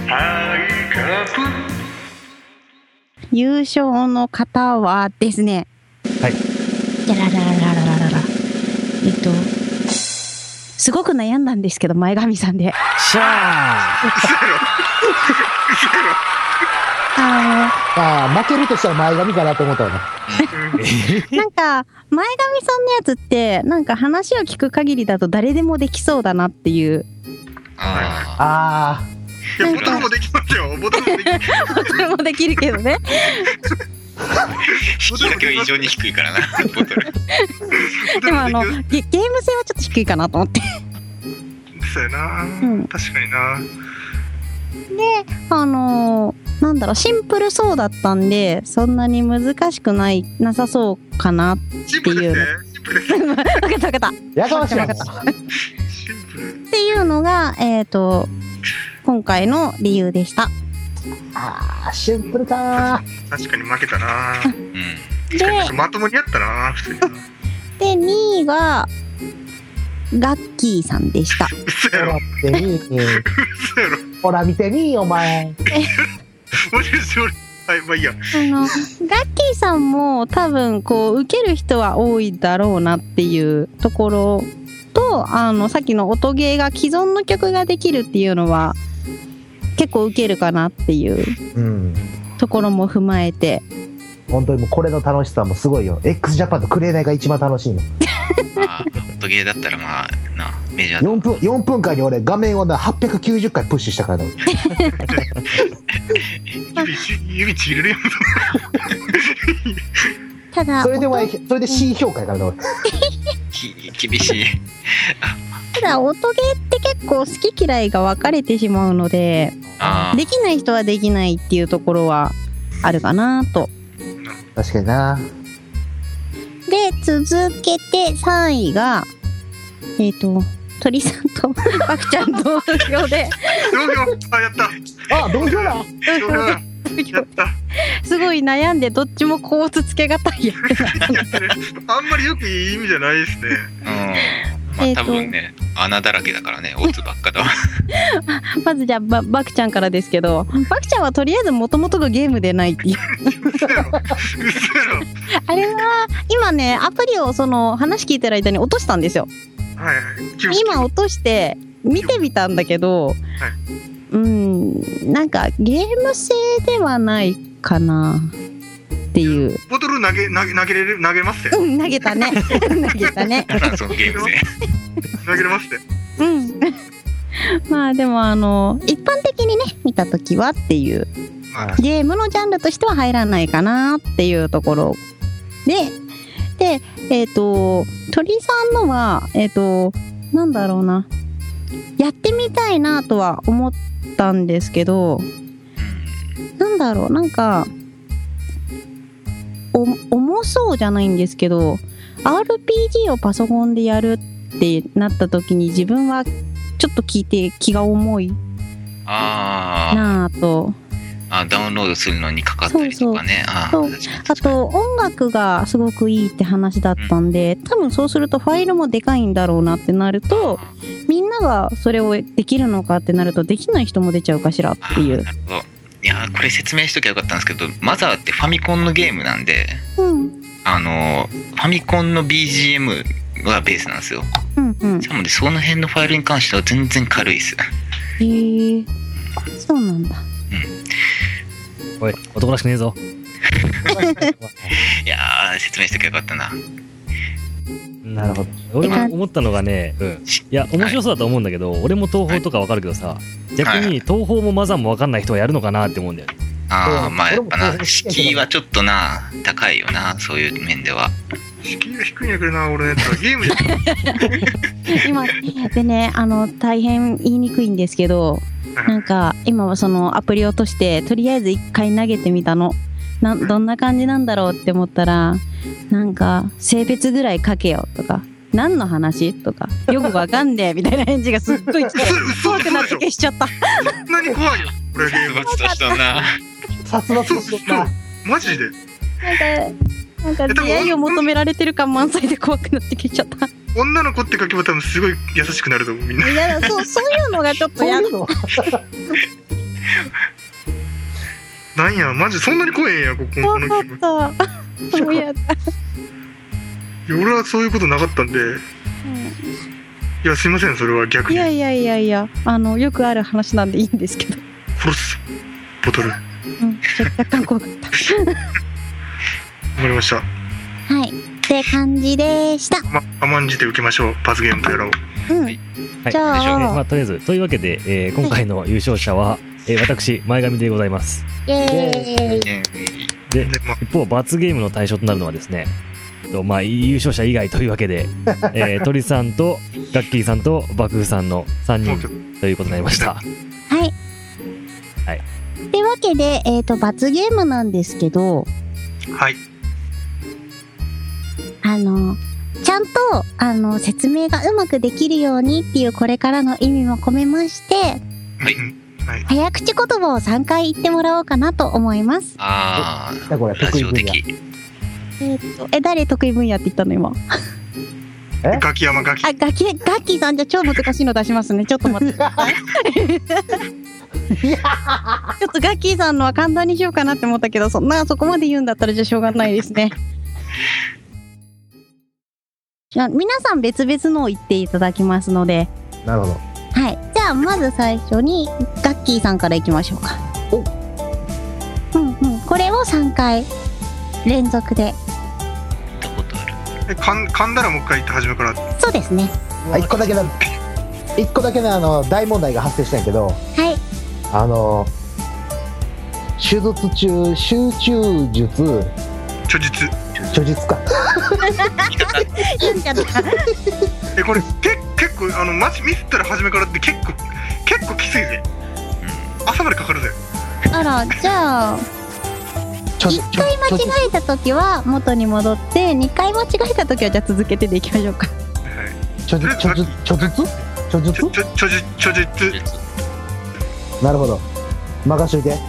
優勝の方はですね、 はい。 すごく悩んだんですけど、前髪さんで。 しゃ負けるとしたら前髪かなと思ったわね。 なんか前髪さんのやつってなんか話を聞く限りだと誰でもできそうだなっていう。 あいやボトルもできますよ。ボトルもできる。 ボトルもできるけどね。 引きだけは異常に低いからな。ボトル。 でもゲーム性はちょっと低いかなと思って。 そうやな、確かにな。 でなんだろう、シンプルそうだったんでそんなに難しくなさそうかなっていう。 シンプルですね。 分かった分かった。 やかましいな。 シンプル。 っていうのが今回の理由でした。 シンプルか。 確かに負けたな。 でまともにやったな普通に。 で2位がガッキーさんでした。 嘘やろ。 嘘やろ。ほら見てみーお前。 もしかして俺、はい、まあいいや。 ガッキーさんも多分こう受ける人は多いだろうなっていうところと、さっきの音ゲーが既存の曲ができるっていうのは結構受けるかなっていうところも踏まえて、 本当にもうこれの楽しさもすごいよ。 x ジャパンのクレーナイが一番楽しいの。 音ゲーだったらまあな、メジャー 4分間に俺画面を890回プッシュしたからだ。 指ちぎれるよ。 ただそれで C 評価やからだ俺。 厳しい。 ただ音ゲーって結構好き嫌いが分かれてしまうので、できない人はできないっていうところはあるかなと。 確かにな。 で続けて3位が鳥さんとバクちゃん同票で同票、やった。 同票だ。 同票だ。やった。 すごい悩んでどっちも構図つけがたいやってあんまりよくいい意味じゃないですね。 まあ多分ね、穴だらけだからね、オツばっかだわ。 まずじゃあバクちゃんからですけど、バクちゃんはとりあえず元々がゲームでないっていう。 嘘やろ。 あれは今ね、アプリをその話聞いてる間に落としたんですよ。 はいはい。 今落として見てみたんだけど、なんかゲーム性ではないかなっていう。 ボトル投げますって。 投げたね。投げたね。 そのゲーム性。 投げれますって。 まあでも一般的にね見たときはっていうゲームのジャンルとしては入らないかなっていうところで、鳥さんのはなんだろうな、やってみたいなとは思ったんですけど、なんだろう、なんか重そうじゃないんですけど RPG をパソコンでやるってなった時に自分はちょっと聞いて気が重いなぁと。 ダウンロードするのにかかったりとかね。 あと音楽がすごくいいって話だったんで、多分そうするとファイルもでかいんだろうなってなると、みんながそれをできるのかってなるとできない人も出ちゃうかしらっていう。 なるほど。いやこれ説明しときゃよかったんですけど、マザーってファミコンのゲームなんで、ファミコンの BGM がベースなんですよ。しかもね、その辺のファイルに関しては全然軽いです。 そうなんだ。 おい、男らしくねえぞ。 いや説明しときゃよかったな。 なるほど。 俺も思ったのがね、いや面白そうだと思うんだけど、俺も東宝とかわかるけどさ、逆に東宝もマザーもわかんない人はやるのかなって思うんだよね。 まあやっぱな、敷居はちょっとな高いよな、そういう面では。 敷居が低いんやけどな、俺のやつはゲームで。 今でね、大変言いにくいんですけど、なんか今はそのアプリを落としてとりあえず1回投げてみたの。どんな感じなんだろうって思ったら、なんか性別ぐらい書けよとか、何の話とかよくわかんねえみたいな返事がすっごい来て怖くなって消しちゃった。 何怖いよこれ。 殺伐としたな。 殺伐としたマジで。 なんか出会いを求められてる感満載で怖くなって消しちゃった。 女の子って書けば多分すごい優しくなると思う、みんな。 いやそういうのがちょっと嫌だ。 なんや、マジそんなに怖えんや、このゲーム。 もうやだ。 いや、俺はそういうことなかったんで。いや、すいません、それは逆に。 いや、よくある話なんでいいんですけど。 殺す。ボトル。 若干怖かった。 わかりました。 はい。って感じでした。 甘んじて受けましょう、罰ゲームとやらを。 じゃあ、 とりあえず、というわけで、今回の優勝者は、私、前髪でございます。 イエーイ。 で、一方、罰ゲームの対象となるのはですね、優勝者以外というわけで、鳥さんとガッキーさんと爆風さんの3人ということになりました。 はい。ってわけで、罰ゲームなんですけど、 はい。 ちゃんと、説明がうまくできるようにっていうこれからの意味も込めまして、 はい。 早口言葉を3回言ってもらおうかなと思います。 ああ、 これラジオ的。 誰得意分野って言ったの今。 ガキ山ガキ。 ガッキーさんじゃ超難しいの出しますね。ちょっと待ってください。ちょっとガッキーさんのは簡単にしようかなって思ったけど、そこまで言うんだったらじゃあしょうがないですね。じゃあ皆さん別々のを言っていただきますので。 なるほど。 はい。じゃあまず最初にガッキーさんからいきましょうか。これを3回連続で。 噛んだらもう一回言って初めから。 そうですね。 一個だけの大問題が発生したんやけど、 はい。 手術中集中術著述か。 言っちゃった。 これ結構マジミスったら初めからって結構きついぜ。朝までかかるぜ。 あら、じゃあ1回間違えた時は元に戻って、2回間違えた時はじゃあ続けてでいきましょうか。 著述。なるほど。任しといて。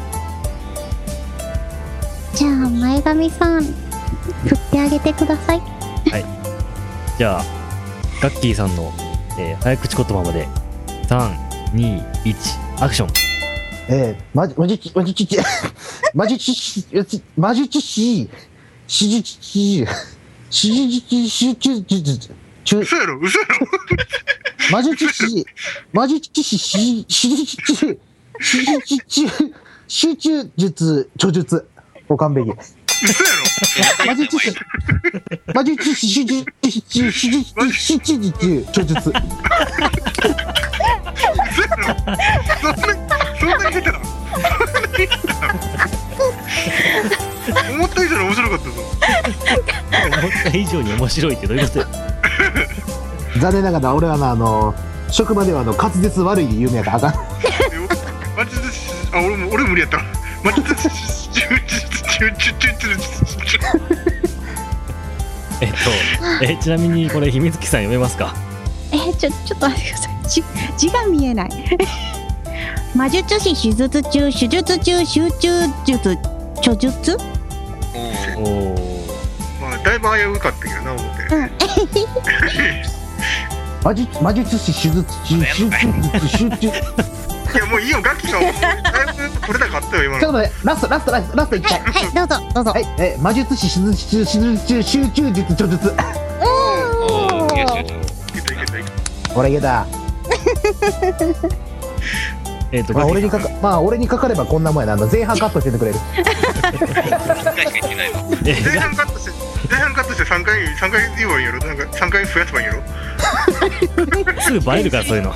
じゃあ前髪さん振ってあげてください。 はい。じゃあガッキーさんの、早口言葉まで3、2、1アクション。 マジチシ嘘やろマジチシ集中術著述を完璧。 嘘やろマジチシ集中術著述。 そんなに下手な思った以上に面白かったぞ。 思った以上に面白いってどういうことや。 残念ながら俺は職場では滑舌悪いで有名やからあかん。俺無理やった。 ちなみにこれ秘密基さん読めますか？ ちょっと待ってください。字が見えない。魔術師手術中集中術著述。 まあだいぶ危うかったけどな思って。 魔術師手術中集中。 いやもういいよ、ガキがだいぶこれだかったよ今の。 ちょっと待って、ラスト1回。 はい、どうぞ。 はい、魔術師手術中集中術著述。俺いけた。俺にかかればこんなもんやな。前半カットしててくれる。 前半カットして3回言えばいいやろ。なんか3回増やせばいいやろ。 すぐバレるからそういうの。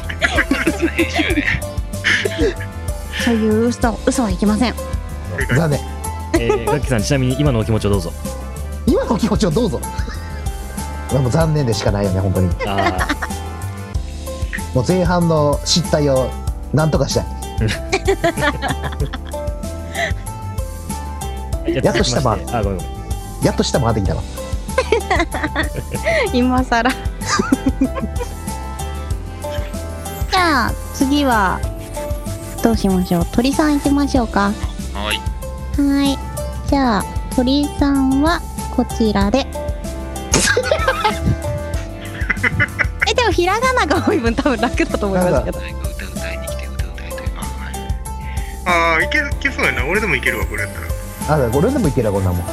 そういう嘘はいけません。 残念。 ガッキーさん、ちなみに今のお気持ちをどうぞ。 今のお気持ちをどうぞ。もう残念でしかないよね本当に。もう前半の失態をなんとかしたい。やっと下回ってきたわ。 今さら。じゃあ次はどうしましょう。鳥さん行きましょうか。 はい。 じゃあ鳥さんはこちらで。でもひらがなが多い分多分楽だと思いますけど。 いけそうやな。俺でもいけるわこれやったら。 俺でもいけるわこんなもん。 ガ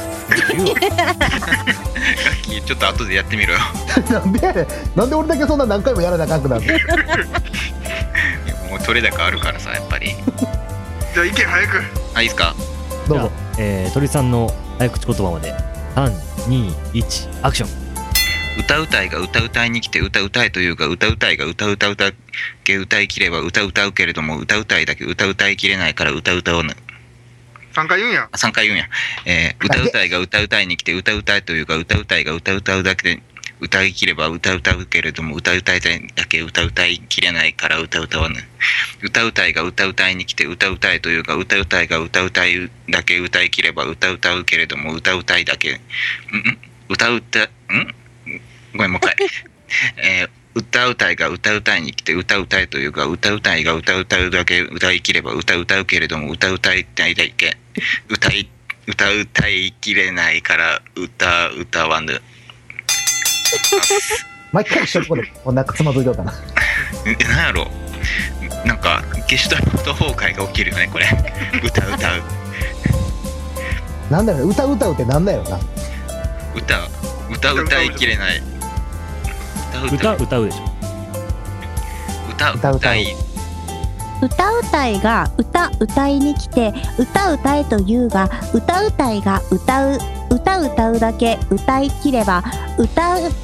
ッキーちょっと後でやってみろよ。 なんでやねん。なんで俺だけそんな何回もやらなあかんくなるの。 もう取れ高あるからさやっぱり。 じゃあいけ早く。 あいいっすか。 どうぞ。 鳥さんの早口言葉まで3、2、1アクション。 歌うたいが歌うたいに来て歌うたいというか歌うたいが歌うけ歌いきれば歌うけれども歌うたいだけ歌いきれないから歌うぬ。 3回言うんや。 3回言うんや。歌うたいが歌うたいに来て歌うたいというか歌うたいが歌うだけで歌いきれば歌うけれども歌うたいだけ歌いきれないから歌わぬ。歌うたいが歌うたいに来て歌うたいというか歌うたいが歌うたいだけ歌いきれば歌うけれども歌うたいだけごめんもう一回。歌うたいが歌うたいに来て歌うたいというか歌うたいが歌うだけ歌いきれば歌うけれども歌うたいだけ歌いきれないから歌わぬ。 毎回一緒こでなんかつまずいとうかな。 なんやろ、なんかゲシュタルト崩壊が起きるよねこれ。歌うなんだろう、歌うってなんだよな。 歌いきれない。 歌うでしょ。 歌うたいが歌いに来て歌いというが歌うたいが歌うだけ歌いきれば歌う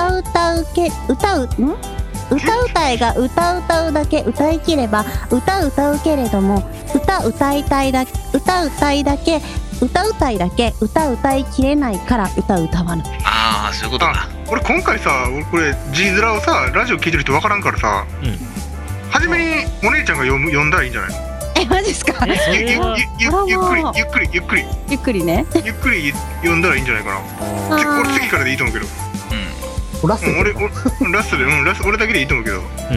たいが歌うだけ歌いきれば歌うけれども歌うたいだけ歌いきれないから歌わぬ。 ああそういうことか。 俺今回さこれ字面をさラジオ聞いてる人分からんからさ、初めにお姉ちゃんが読んだらいいんじゃないの？ マジっすか？ ゆっくりね。ゆっくり読んだらいいんじゃないかな。俺次からでいいと思うけど。 ラストラストで俺だけでいいと思うけど。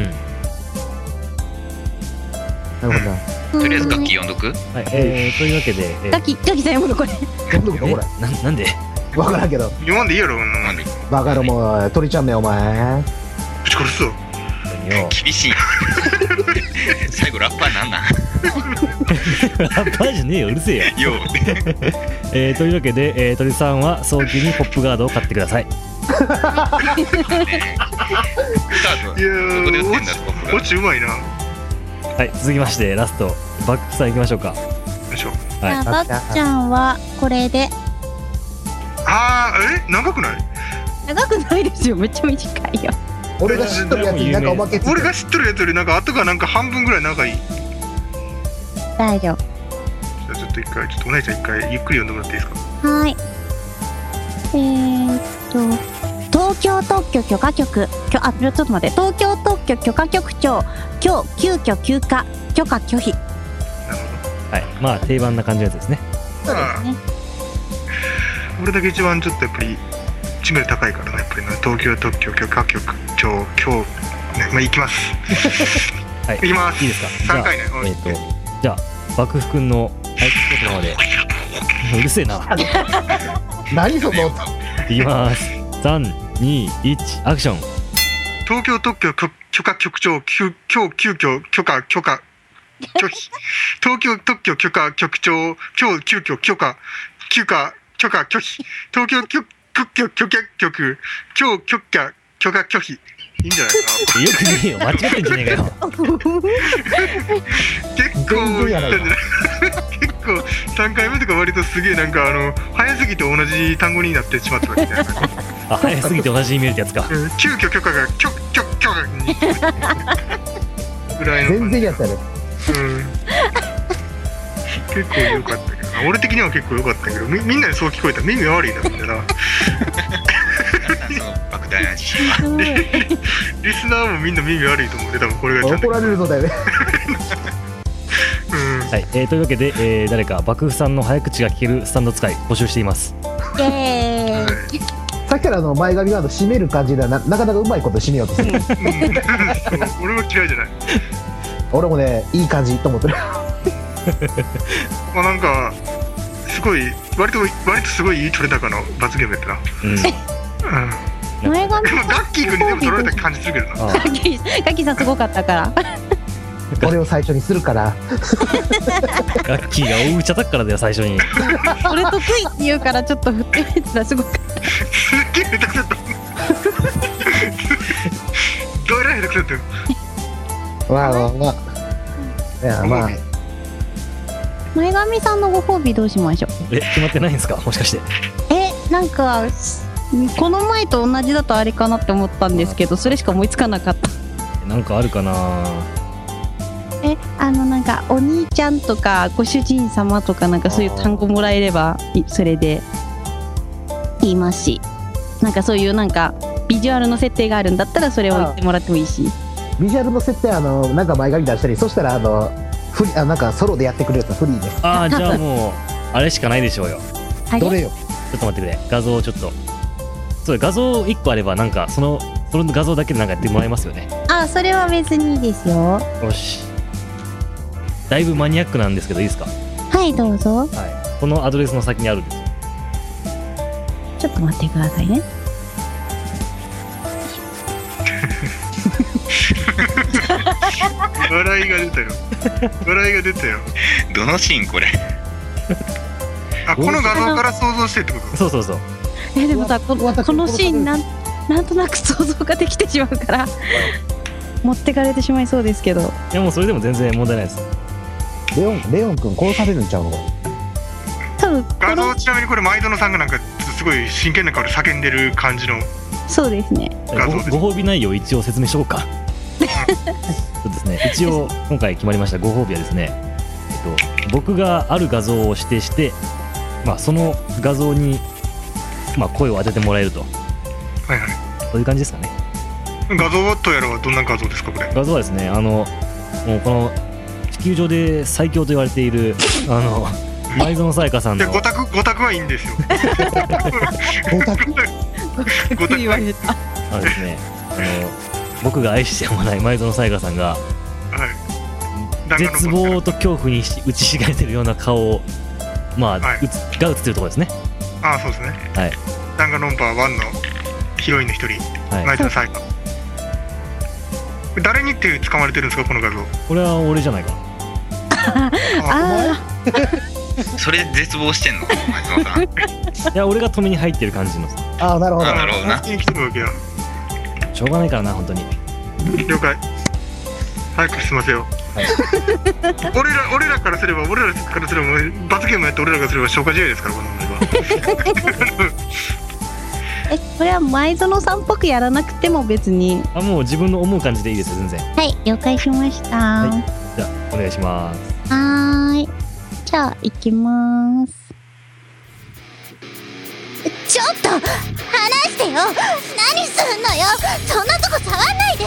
なるほど。 とりあえず楽器読んどく。 はい。というわけで楽器さん読むのこれ。 読んどくかこれ。 なんで？ わからんけど。 読まんでいいやろ。なんで？ バカ野郎鳥ちゃんねお前。 ぶち殺すぞ。 厳しい。最後ラッパーなんなん？ ラッパーじゃねえよ、うるせえよ。というわけで、鳥さんは早急にポップガードを買ってください。 いやー、オチうまいな。 はい、続きましてラストバックさんいきましょうか。 よいしょ。 じゃあバッちゃんはこれで。 長くない？ 長くないですよ、めっちゃ短いよ。 俺が知っとるやつになんかおまけついてる。 俺が知っとるやつよりなんか後がなんか半分ぐらい長い。 大丈夫。 じゃあちょっとお姉ちゃん一回ゆっくり読んでもらっていいですか？ はい。東京特許許可局ちょっと待って、東京特許許可局長今日急遽休暇許可拒否。 なるほはい、まあ定番な感じのやつですね。 そうですね。 俺だけ一番ちょっとやっぱり知名度高いからね、やっぱり東京特許許可局長今日ね、まあ行きます。 はい、 行きます。 いいですか？ 3回ね。 じゃあ爆風くんの早口言葉まで。うるせえな。 何その。 いきます。3、2、1アクション。 東京特許許可局長今日急遽許可拒否。東京特許許可局長今日急遽許可拒否。東京特許許可局今日許可拒否。いいんじゃないかな。 よくねえよ、間違ってんじゃねえかよ。 結構言ったんじゃない？結構3回目とか割とすげえなんか早すぎて同じ単語になってしまったみたいな。 あ、早すぎて同じに見えるやつか。 急遽許可が許可にぐらいの。 全然やったね。 結構良かったけどな。俺的には結構良かったけど、みんなにそう聞こえた。耳悪いなみんなな。 莫大な自信は。 リスナーもみんな耳悪いと思うね。多分これがちゃんと怒られるのだよね。 はい、というわけで、誰か爆風さんの早口が聞けるスタンド使い募集しています。 イエーイ。 さっきから前髪が締める感じでなかなかうまいこと締めようとする。 俺は嫌いじゃない。 俺もねいい感じと思ってる。 まあなんかすごい割とすごいいい取れ高の罰ゲームやったな。 前髪でもガッキー君にでも取られた感じするけどな。 ガッキーさんすごかったから。 俺を最初にするからガッキーが大口叩くからだよ最初に。 俺得意って言うからちょっと振ってみたらすごくすっげえ下手くそだったどうやら下手くそだったよ。 まあいやまあ前髪さんのご褒美どうしましょう。 決まってないんですかもしかして。 なんかこの前と同じだとあれかなって思ったんですけど、それしか思いつかなかった。 なんかあるかな。 なんかお兄ちゃんとかご主人様とかなんかそういう単語もらえればそれで言いますし、なんかそういうなんかビジュアルの設定があるんだったらそれを言ってもらってもいいし。 ビジュアルの設定なんか前髪出したり、そしたらなんかソロでやってくれるやつフリーで。 じゃあもうあれしかないでしょうよ。 どれよ。 ちょっと待ってくれ、画像をちょっと。そう画像1個あればなんかその画像だけでなんかやってもらえますよね。 それは別にいいですよ。 よし。だいぶマニアックなんですけどいいですか。 はいどうぞ。 このアドレスの先にあるんです。 ちょっと待ってくださいね。 笑いが出たよ。笑いが出たよ。 どのシーンこれ。 この画像から想像してってこと。 そう。 でもさこのシーンなんとなく想像ができてしまうから持ってかれてしまいそうですけど。 いやもうそれでも全然問題ないです。 レオン君殺されるんちゃうの。 多分画像ちなみにこれ前園さんがなんかすごい真剣な顔で叫んでる感じの。 そうですね。 ご褒美内容を一応説明しようか。そうですね。一応今回決まりましたご褒美はですね、僕がある画像を指定して、その画像に声を当ててもらえると。 はいはい。 そういう感じですかね。 画像とやらはどんな画像ですかこれ。 画像はですね、もうこの地球上で最強と言われている前園さやかさんの。 5択はいいんですよ。 5択言われた。 ですね。僕が愛してやまない前園さやかさんが、絶望と恐怖に打ちひしがれてるような顔をが映ってるところですね。 そうですね。はい。ダンガロンパー1のヒロインの一人、前園さやか。誰にって掴まれてるんですかこの画像。 これは俺じゃないか。 それで絶望してんの前園さん。いや俺が止めに入ってる感じの。 なるほど。 なるほどな。 来てるわけや。 しょうがないからな本当に。 了解。早く済ませよう。俺らからすれば罰ゲームやって俺らからすれば消化試合ですからこの問題は。 これは前園さんっぽくやらなくても別に。 もう自分の思う感じでいいですよ全然。 はい了解しました。 じゃあお願いします。 じゃあ行きます。ちょっと離してよ。何すんのよ。そんなとこ触んないで。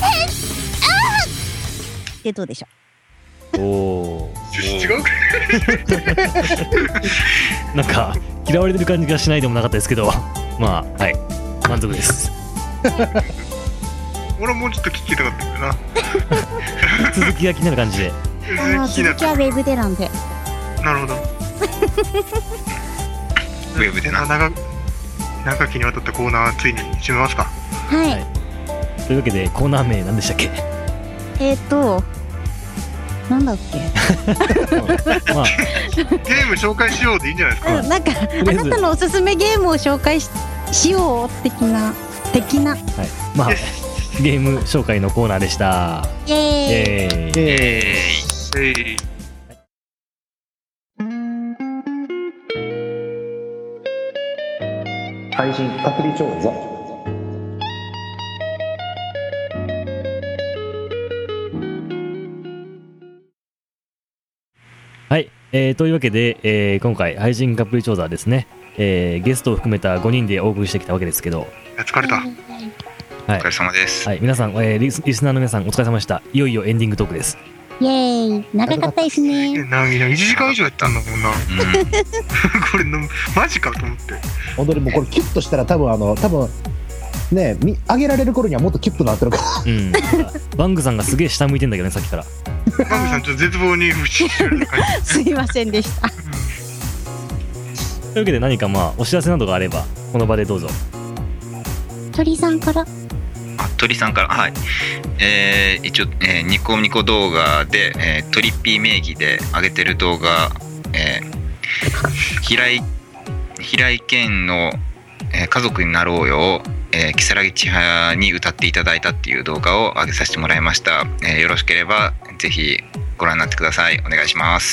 どうでしょう。 違う。 なんか嫌われてる感じがしないでもなかったですけど、はい満足です。 俺はもうちょっと聞きたかったけどな。 続きが気になる感じで。 続きはウェブでなんで。 なるほど。 ウェブでな。 長きにわたったコーナーついに締めますか。 はい。 というわけでコーナー名何でしたっけ。 なんだっけ。 ゲーム紹介しようでいいんじゃないですか。 なんかあなたのおすすめゲームを紹介 しよう的な。 ゲーム紹介のコーナーでした。 イエーイ。 配信アプリ調査。 はい、というわけで、今回配信カプリ調査はですね、ゲストを含めた5人でお送りしてきたわけですけど、 疲れた。 お疲れ様です。 はい、皆さん、リスナーの皆さんお疲れ様でした。いよいよエンディングトークです。 イエーイ。長かったですね。 1時間以上やったんだもんな。これマジかと思って。 本当にもうこれキュッとしたら多分ね上げられる頃にはもっとキュッとなってるから。 バングさんがすげえ下向いてんだけどねさっきから。 バングさんちょっと絶望に不思議な感じ。 すいませんでした。 というわけで何かお知らせなどがあればこの場でどうぞ。 鳥さんから。 鳥さんから、はい、一応、ニコニコ動画で、トリッピー名義で上げてる動画、平井堅の、家族になろうよを、如月千早に歌っていただいたっていう動画を上げさせてもらいました。よろしければぜひご覧になってください。お願いします。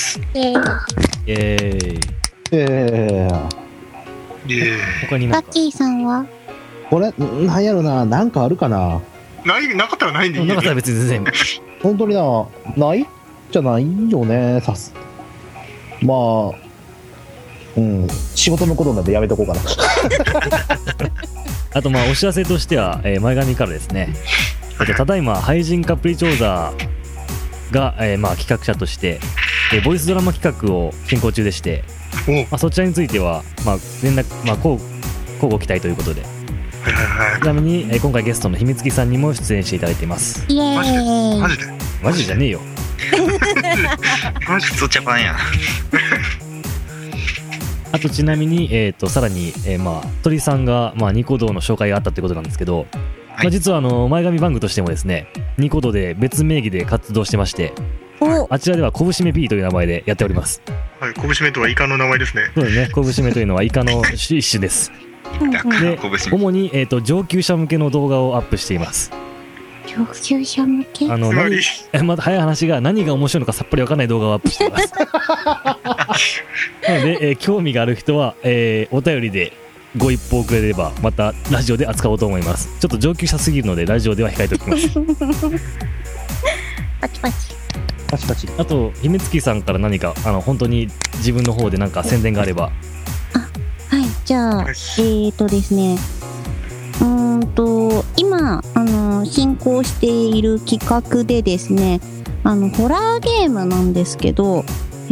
他にラッキーさんはこれなんやろな、なんかあるかな。 なかったらないんでいいなかったら別に全然本当にないじゃないよね。まあ仕事のことなんでやめとこうかな。 あとお知らせとしては、前髪からですね、ただいま廃人カプリチョーザが、企画者として、ボイスドラマ企画を進行中でして、そちらについては、連絡、交互期待ということで、ちなみに、今回ゲストの秘密基さんにも出演していただいています。 イエーイ。 マジじゃねえよ。 クソジャパンや。 あとちなみに、さらに、鳥さんが、ニコ動の紹介があったということなんですけど、実は前髪バンクとしてもですね、ニコ動で別名義で活動してまして、あちらではコブシメ P という名前でやっております。 はい、コブシメとはイカの名前ですね。 そうですね、コブシメというのはイカの一種です。で、主に、上級者向けの動画をアップしています。 上級者向け？ また早い話が何が面白いのかさっぱり分かんない動画をアップしています。なので、興味がある人は、お便りでご一報くれればまたラジオで扱おうと思います。ちょっと上級者すぎるのでラジオでは控えておきます。 パチパチパチパチ。 あと秘密基さんから何か本当に自分の方で何か宣伝があれば。 はい、じゃあですね、今進行している企画でですね、ホラーゲームなんですけど、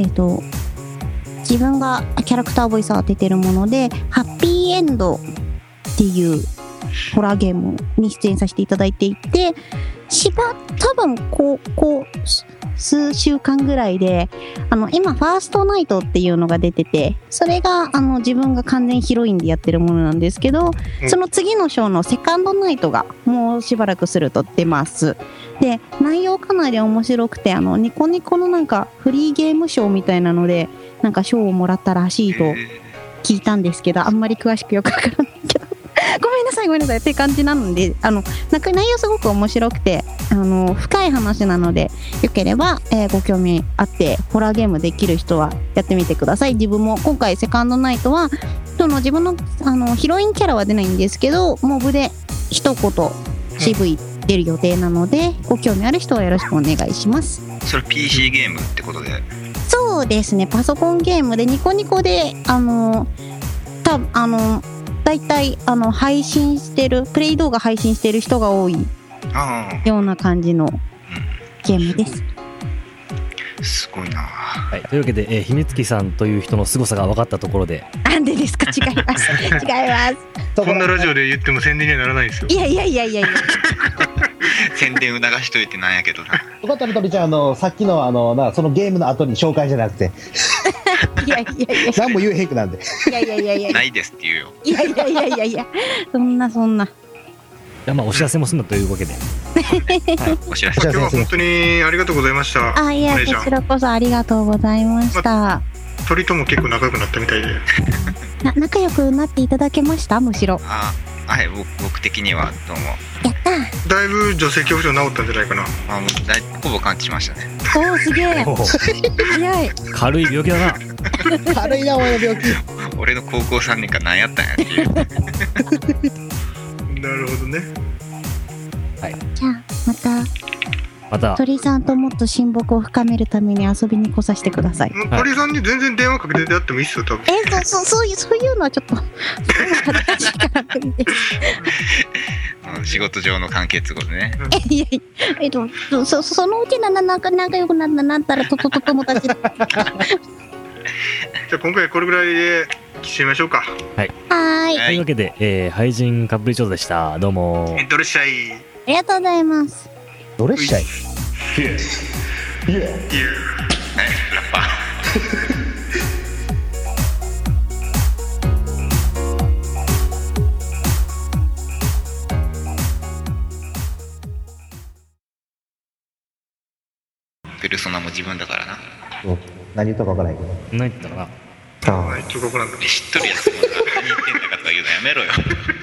自分がキャラクターボイスを当ててるもので、ハッピーエンドっていうホラーゲームに出演させていただいていて、多分ここ数週間ぐらいで、今ファーストナイトっていうのが出てて、それが自分が完全ヒロインでやってるものなんですけど、その次の章のセカンドナイトがもうしばらくすると出ます。で、内容かなり面白くて、ニコニコのなんかフリーゲーム賞みたいなのでなんか賞をもらったらしいと聞いたんですけど、あんまり詳しくよくわからないけどごめんなさいって感じなので、内容すごく面白くて、深い話なので、よければ、ご興味あってホラーゲームできる人はやってみてください。自分も今回セカンドナイトは自分のヒロインキャラは出ないんですけど、モブで一言CV出る予定なので、ご興味ある人はよろしくお願いします。 それ PC ゲームってことで？ そうですね、パソコンゲームでニコニコでだいたい配信してるプレイ動画配信してる人が多いような感じのゲームです。 すごいな。 はい、というわけで、秘密基さんという人の凄さが分かったところで、 なんでですか？違います違います。 こんなラジオで言っても宣伝にはならないんですよ。 いや宣伝促しといてなんやけどな。 よかったら鳥ちゃん、さっきのそのゲームの後に紹介じゃなくていや何も言うへんくなんで、 いやないですって言うよ。 いやそんなじゃあお知らせもすんだというわけで、 はい、お知らせ。 今日は本当にありがとうございました。 いや、こちらこそありがとうございました。 鳥とも結構仲良くなったみたいで仲良くなっていただけました？むしろはい、僕的にはどうもやっただいぶ女性恐怖症治ったんじゃないかな。 もうほぼ完治しましたね。 すげえ早い。 軽い病気だな。 軽いなお前の病気。 俺の高校3年間何やったんやっていうなるほどね。 はい、 じゃあまた鳥さんともっと親睦を深めるために遊びに来させてください。 鳥さんに全然電話かけてやってもいいっすよ多分。 そういうのはちょっと恥ずかしいから無理です。 仕事上の関係都合でね。 いやそのうち仲良くなったら友達だ。じゃあ今回これぐらいで締めましょうか。 はい。というわけで、廃人カプリチョーザでした。どうも。 どれしたい。 ありがとうございます。 どれしたい。 はい、ラッパー。 も自分だからな。 何言ったか分からへんけど。 何言ったかな。 ちょっと分からんけど。 知っとるやつも何言ってんだかとか言うのやめろよ。